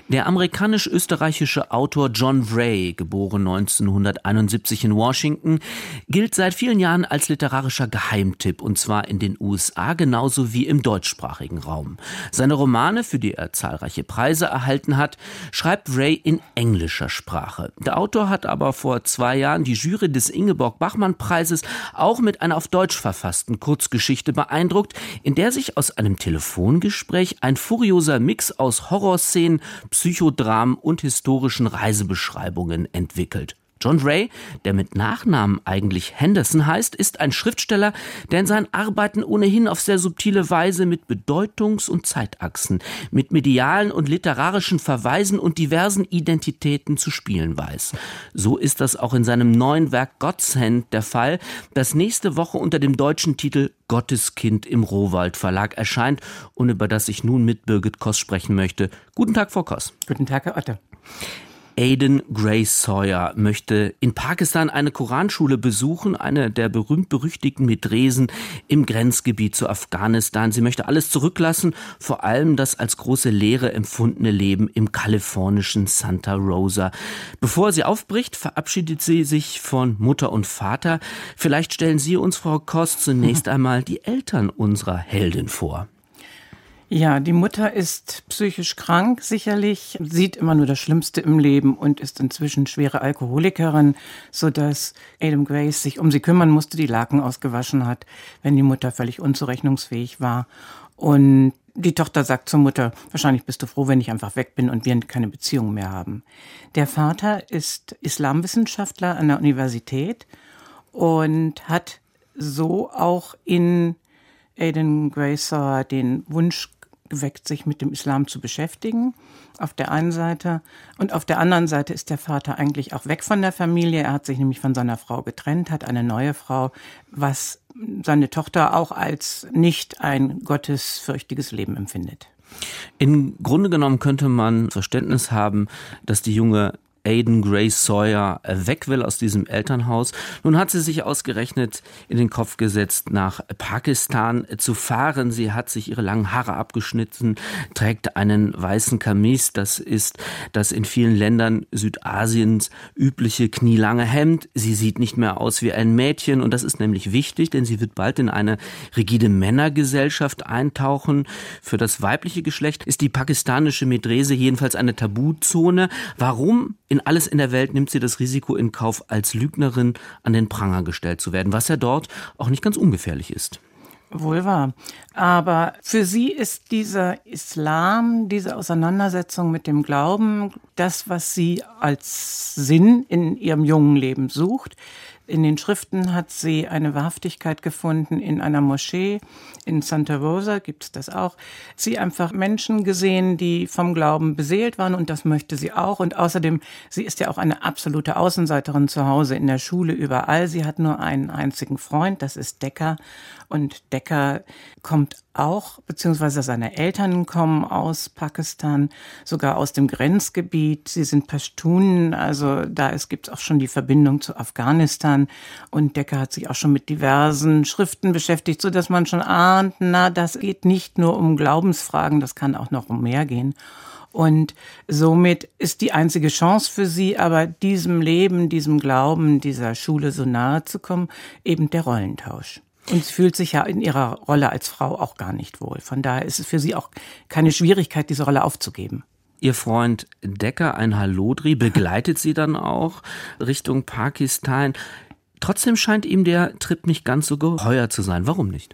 Der amerikanisch-österreichische Autor John Gray, geboren 1971 in Washington, gilt seit vielen Jahren als literarischer Geheimtipp, und zwar in den USA genauso wie im deutschsprachigen Raum. Seine Romane, für die er zahlreiche Preise erhalten hat, schreibt Gray in englischer Sprache. Der Autor hat aber vor 2 Jahren die Jury des Ingeborg-Bachmann-Preises auch mit einer auf Deutsch verfassten Kurzgeschichte beeindruckt, in der sich aus einem Telefongespräch ein furioser Mix aus Horrorszenen, Psychodramen und historischen Reisebeschreibungen entwickelt. John Gray, der mit Nachnamen eigentlich Henderson heißt, ist ein Schriftsteller, der in seinen Arbeiten ohnehin auf sehr subtile Weise mit Bedeutungs- und Zeitachsen, mit medialen und literarischen Verweisen und diversen Identitäten zu spielen weiß. So ist das auch in seinem neuen Werk God's Hand der Fall, das nächste Woche unter dem deutschen Titel Gotteskind im Rowohlt Verlag erscheint und über das ich nun mit Birgit Koss sprechen möchte. Guten Tag, Frau Koss. Guten Tag, Herr Otte. Aidan Gray Sawyer möchte in Pakistan eine Koranschule besuchen, eine der berühmt-berüchtigten Medresen im Grenzgebiet zu Afghanistan. Sie möchte alles zurücklassen, vor allem das als große Lehre empfundene Leben im kalifornischen Santa Rosa. Bevor sie aufbricht, verabschiedet sie sich von Mutter und Vater. Vielleicht stellen Sie uns, Frau Koss, zunächst einmal die Eltern unserer Heldin vor. Ja, die Mutter ist psychisch krank, sicherlich, sieht immer nur das Schlimmste im Leben und ist inzwischen schwere Alkoholikerin, sodass Aidan Gray sich um sie kümmern musste, die Laken ausgewaschen hat, wenn die Mutter völlig unzurechnungsfähig war. Und die Tochter sagt zur Mutter, wahrscheinlich bist du froh, wenn ich einfach weg bin und wir keine Beziehung mehr haben. Der Vater ist Islamwissenschaftler an der Universität und hat so auch in Aidan Gray Sawyer den Wunsch geweckt, sich mit dem Islam zu beschäftigen, auf der einen Seite. Und auf der anderen Seite ist der Vater eigentlich auch weg von der Familie. Er hat sich nämlich von seiner Frau getrennt, hat eine neue Frau, was seine Tochter auch als nicht ein gottesfürchtiges Leben empfindet. Im Grunde genommen könnte man Verständnis haben, dass die junge Aidan Gray Sawyer weg will aus diesem Elternhaus. Nun hat sie sich ausgerechnet in den Kopf gesetzt, nach Pakistan zu fahren. Sie hat sich ihre langen Haare abgeschnitten, trägt einen weißen Kamis. Das ist das in vielen Ländern Südasiens übliche knielange Hemd. Sie sieht nicht mehr aus wie ein Mädchen, und das ist nämlich wichtig, denn sie wird bald in eine rigide Männergesellschaft eintauchen. Für das weibliche Geschlecht ist die pakistanische Medrese jedenfalls eine Tabuzone. Warum in alles in der Welt nimmt sie das Risiko in Kauf, als Lügnerin an den Pranger gestellt zu werden, was ja dort auch nicht ganz ungefährlich ist. Wohl wahr. Aber für sie ist dieser Islam, diese Auseinandersetzung mit dem Glauben, das, was sie als Sinn in ihrem jungen Leben sucht. In den Schriften hat sie eine Wahrhaftigkeit gefunden in einer Moschee. In Santa Rosa gibt es das auch. Sie einfach Menschen gesehen, die vom Glauben beseelt waren, und das möchte sie auch. Und außerdem, sie ist ja auch eine absolute Außenseiterin zu Hause, in der Schule, überall. Sie hat nur einen einzigen Freund, das ist Decker. Und Decker kommt auch, beziehungsweise seine Eltern kommen aus Pakistan, sogar aus dem Grenzgebiet. Sie sind Pashtunen, also da gibt es auch schon die Verbindung zu Afghanistan. Und Decker hat sich auch schon mit diversen Schriften beschäftigt, so dass man schon ahnt, das geht nicht nur um Glaubensfragen, das kann auch noch um mehr gehen. Und somit ist die einzige Chance für sie, aber diesem Leben, diesem Glauben, dieser Schule so nahe zu kommen, eben der Rollentausch. Und sie fühlt sich ja in ihrer Rolle als Frau auch gar nicht wohl. Von daher ist es für sie auch keine Schwierigkeit, diese Rolle aufzugeben. Ihr Freund Decker, ein Hallodri, begleitet sie dann auch Richtung Pakistan. Trotzdem scheint ihm der Trip nicht ganz so geheuer zu sein. Warum nicht?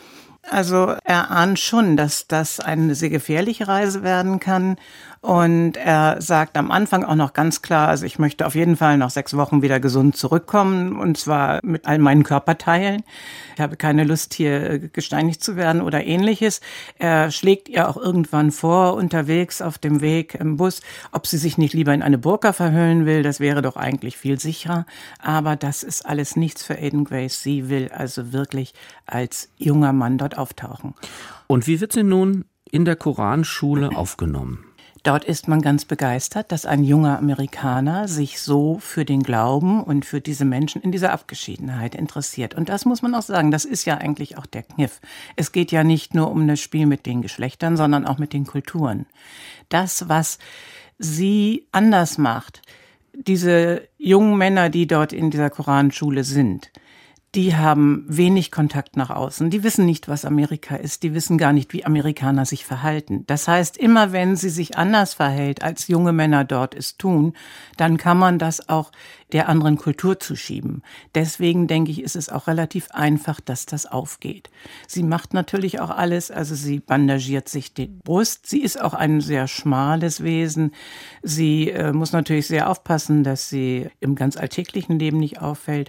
Also er ahnt schon, dass das eine sehr gefährliche Reise werden kann. Und er sagt am Anfang auch noch ganz klar, also ich möchte auf jeden Fall nach 6 Wochen wieder gesund zurückkommen, und zwar mit all meinen Körperteilen. Ich habe keine Lust, hier gesteinigt zu werden oder ähnliches. Er schlägt ihr auch irgendwann vor, unterwegs auf dem Weg im Bus, ob sie sich nicht lieber in eine Burka verhüllen will. Das wäre doch eigentlich viel sicherer. Aber das ist alles nichts für Aidan Gray. Sie will also wirklich als junger Mann dort auftauchen. Und wie wird sie nun in der Koranschule aufgenommen? Dort ist man ganz begeistert, dass ein junger Amerikaner sich so für den Glauben und für diese Menschen in dieser Abgeschiedenheit interessiert. Und das muss man auch sagen, das ist ja eigentlich auch der Kniff. Es geht ja nicht nur um das Spiel mit den Geschlechtern, sondern auch mit den Kulturen. Das, was sie anders macht. Diese jungen Männer, die dort in dieser Koranschule sind, die haben wenig Kontakt nach außen. Die wissen nicht, was Amerika ist. Die wissen gar nicht, wie Amerikaner sich verhalten. Das heißt, immer wenn sie sich anders verhält, als junge Männer dort es tun, dann kann man das auch der anderen Kultur zuschieben. Deswegen denke ich, ist es auch relativ einfach, dass das aufgeht. Sie macht natürlich auch alles, also sie bandagiert sich die Brust. Sie ist auch ein sehr schmales Wesen. Sie muss natürlich sehr aufpassen, dass sie im ganz alltäglichen Leben nicht auffällt.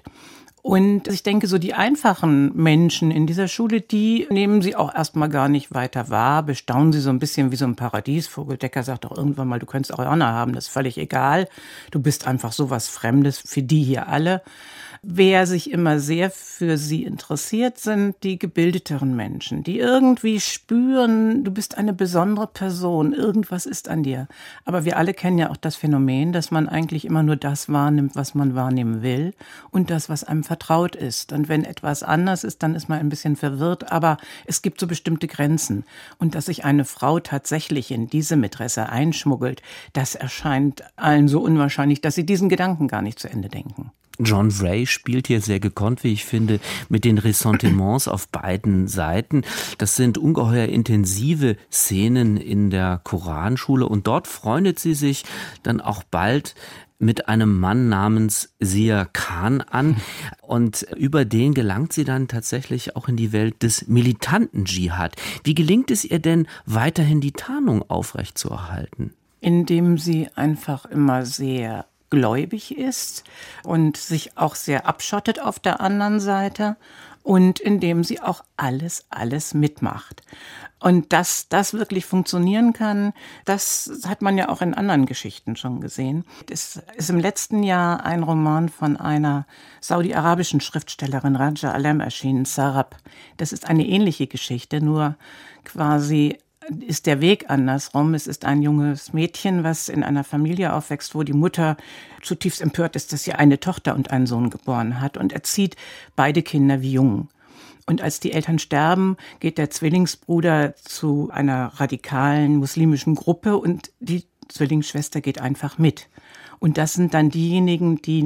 Und ich denke, so die einfachen Menschen in dieser Schule, die nehmen sie auch erstmal gar nicht weiter wahr, bestaunen sie so ein bisschen wie so ein Paradiesvogel. Decker sagt doch irgendwann mal, du könntest auch Hörner haben, das ist völlig egal. Du bist einfach so was Fremdes für die hier alle. Wer sich immer sehr für sie interessiert, sind die gebildeteren Menschen, die irgendwie spüren, du bist eine besondere Person, irgendwas ist an dir. Aber wir alle kennen ja auch das Phänomen, dass man eigentlich immer nur das wahrnimmt, was man wahrnehmen will und das, was einem vertraut ist. Und wenn etwas anders ist, dann ist man ein bisschen verwirrt, aber es gibt so bestimmte Grenzen. Und dass sich eine Frau tatsächlich in diese Mätresse einschmuggelt, das erscheint allen so unwahrscheinlich, dass sie diesen Gedanken gar nicht zu Ende denken. John Vray spielt hier sehr gekonnt, wie ich finde, mit den Ressentiments auf beiden Seiten. Das sind ungeheuer intensive Szenen in der Koranschule und dort freundet sie sich dann auch bald mit einem Mann namens Zia Khan an und über den gelangt sie dann tatsächlich auch in die Welt des militanten Dschihad. Wie gelingt es ihr denn, weiterhin die Tarnung aufrechtzuerhalten? Indem sie einfach immer sehr gläubig ist und sich auch sehr abschottet auf der anderen Seite und indem sie auch alles mitmacht. Und dass das wirklich funktionieren kann, das hat man ja auch in anderen Geschichten schon gesehen. Es ist im letzten Jahr ein Roman von einer saudi-arabischen Schriftstellerin, Raja Alem, erschienen, Sarab. Das ist eine ähnliche Geschichte, nur quasi ist der Weg andersrum. Es ist ein junges Mädchen, was in einer Familie aufwächst, wo die Mutter zutiefst empört ist, dass sie eine Tochter und einen Sohn geboren hat und erzieht beide Kinder wie Jungen. Und als die Eltern sterben, geht der Zwillingsbruder zu einer radikalen muslimischen Gruppe und die Zwillingsschwester geht einfach mit. Und das sind dann diejenigen, die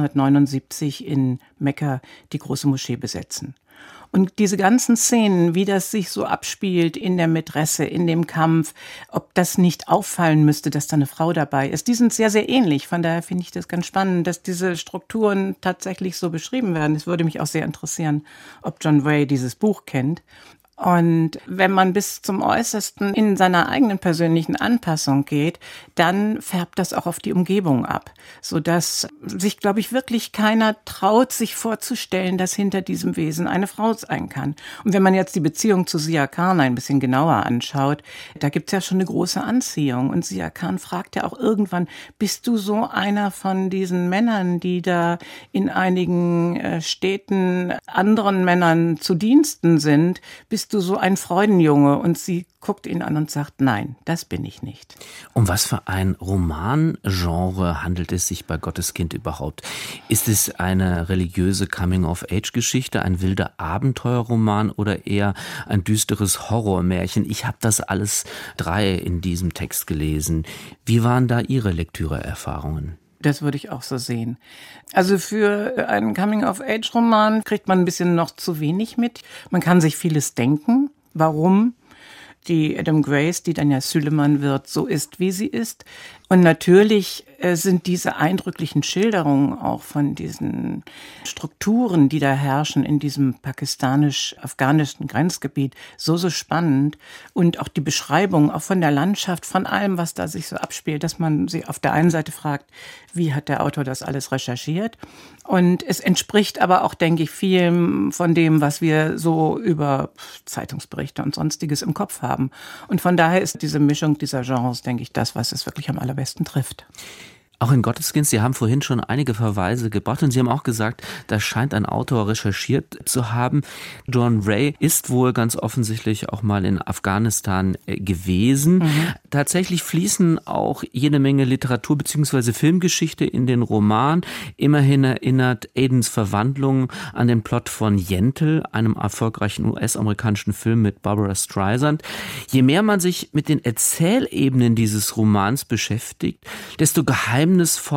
1979 in Mekka die große Moschee besetzen. Und diese ganzen Szenen, wie das sich so abspielt in der Mätresse, in dem Kampf, ob das nicht auffallen müsste, dass da eine Frau dabei ist, die sind sehr, sehr ähnlich. Von daher finde ich das ganz spannend, dass diese Strukturen tatsächlich so beschrieben werden. Es würde mich auch sehr interessieren, ob John Vray dieses Buch kennt. Und wenn man bis zum Äußersten in seiner eigenen persönlichen Anpassung geht, dann färbt das auch auf die Umgebung ab, sodass sich, glaube ich, wirklich keiner traut, sich vorzustellen, dass hinter diesem Wesen eine Frau sein kann. Und wenn man jetzt die Beziehung zu Zia Khan ein bisschen genauer anschaut, da gibt's ja schon eine große Anziehung. Und Zia Khan fragt ja auch irgendwann, bist du so einer von diesen Männern, die da in einigen Städten anderen Männern zu Diensten sind? Bist du so ein Freudenjunge? Und sie guckt ihn an und sagt, nein, das bin ich nicht. Um was für ein Romangenre handelt es sich bei Gotteskind überhaupt? Ist es eine religiöse Coming-of-Age-Geschichte, ein wilder Abenteuerroman oder eher ein düsteres Horrormärchen? Ich habe das alles drei in diesem Text gelesen. Wie waren da Ihre Lektüreerfahrungen? Das würde ich auch so sehen. Also für einen Coming-of-Age-Roman kriegt man ein bisschen noch zu wenig mit. Man kann sich vieles denken, warum die Adam Grace, die dann ja Süleyman wird, so ist, wie sie ist. Und natürlich sind diese eindrücklichen Schilderungen auch von diesen Strukturen, die da herrschen in diesem pakistanisch-afghanischen Grenzgebiet, so spannend. Und auch die Beschreibung, auch von der Landschaft, von allem, was da sich so abspielt, dass man sich auf der einen Seite fragt, wie hat der Autor das alles recherchiert? Und es entspricht aber auch, denke ich, vielem von dem, was wir so über Zeitungsberichte und Sonstiges im Kopf haben. Und von daher ist diese Mischung dieser Genres, denke ich, das, was es wirklich am allerbesten trifft. Auch in Gotteskind, Sie haben vorhin schon einige Verweise gebracht und Sie haben auch gesagt, da scheint ein Autor recherchiert zu haben. John Ray ist wohl ganz offensichtlich auch mal in Afghanistan gewesen. Tatsächlich fließen auch jede Menge Literatur bzw. Filmgeschichte in den Roman. Immerhin erinnert Aidens Verwandlung an den Plot von Yentl, einem erfolgreichen US-amerikanischen Film mit Barbara Streisand. Je mehr man sich mit den Erzählebenen dieses Romans beschäftigt, desto geheimnisvoller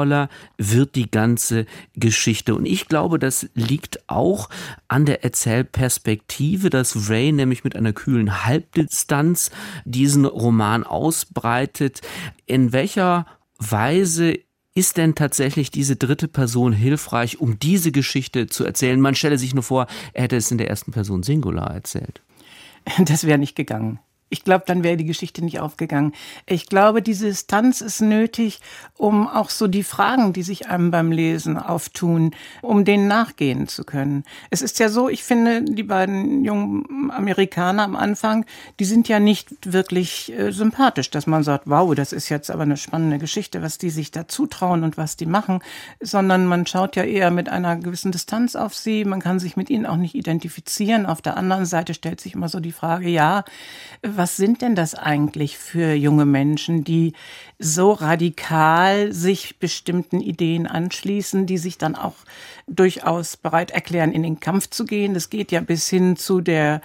wird die ganze Geschichte. Und ich glaube, das liegt auch an der Erzählperspektive, dass Ray nämlich mit einer kühlen Halbdistanz diesen Roman ausbreitet. In welcher Weise ist denn tatsächlich diese dritte Person hilfreich, um diese Geschichte zu erzählen? Man stelle sich nur vor, er hätte es in der ersten Person Singular erzählt. Das wäre nicht gegangen. Ich glaube, dann wäre die Geschichte nicht aufgegangen. Ich glaube, diese Distanz ist nötig, um auch so die Fragen, die sich einem beim Lesen auftun, um denen nachgehen zu können. Es ist ja so, ich finde, die beiden jungen Amerikaner am Anfang, die sind ja nicht wirklich sympathisch, dass man sagt, wow, das ist jetzt aber eine spannende Geschichte, was die sich da zutrauen und was die machen, sondern man schaut ja eher mit einer gewissen Distanz auf sie, man kann sich mit ihnen auch nicht identifizieren. Auf der anderen Seite stellt sich immer so die Frage, ja, was sind denn das eigentlich für junge Menschen, die so radikal sich bestimmten Ideen anschließen, die sich dann auch durchaus bereit erklären, in den Kampf zu gehen? Das geht ja bis hin zu der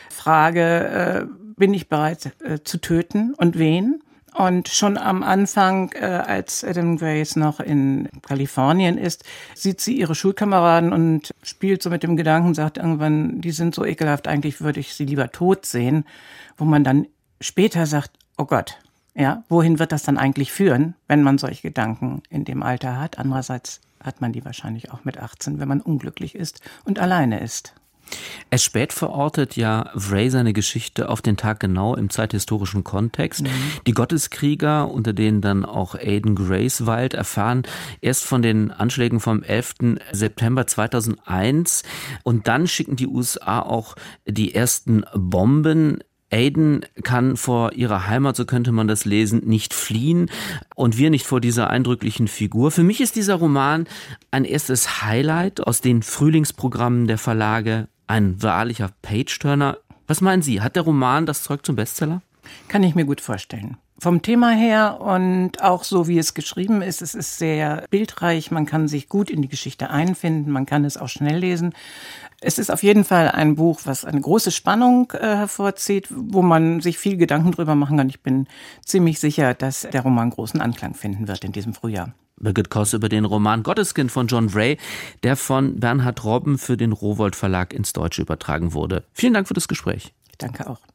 Frage, bin ich bereit zu töten und wen? Und schon am Anfang, als Adam Grace noch in Kalifornien ist, sieht sie ihre Schulkameraden und spielt so mit dem Gedanken, sagt irgendwann, die sind so ekelhaft, eigentlich würde ich sie lieber tot sehen, wo man dann später sagt, oh Gott, ja, wohin wird das dann eigentlich führen, wenn man solche Gedanken in dem Alter hat? Andererseits hat man die wahrscheinlich auch mit 18, wenn man unglücklich ist und alleine ist. Er spät verortet ja Ray seine Geschichte auf den Tag genau im zeithistorischen Kontext. Die Gotteskrieger, unter denen dann auch Aiden Grace weilt, erfahren erst von den Anschlägen vom 11. September 2001 und dann schicken die USA auch die ersten Bomben. Aiden kann vor ihrer Heimat, so könnte man das lesen, nicht fliehen und wir nicht vor dieser eindrücklichen Figur. Für mich ist dieser Roman ein erstes Highlight aus den Frühlingsprogrammen der Verlage, ein wahrlicher Page-Turner. Was meinen Sie, hat der Roman das Zeug zum Bestseller? Kann ich mir gut vorstellen. Vom Thema her und auch so, wie es geschrieben ist, es ist sehr bildreich, man kann sich gut in die Geschichte einfinden, man kann es auch schnell lesen. Es ist auf jeden Fall ein Buch, was eine große Spannung hervorzieht, wo man sich viel Gedanken drüber machen kann. Ich bin ziemlich sicher, dass der Roman großen Anklang finden wird in diesem Frühjahr. Birgit Koss über den Roman Gotteskind von John Ray, der von Bernhard Robben für den Rowohlt Verlag ins Deutsche übertragen wurde. Vielen Dank für das Gespräch. Ich danke auch.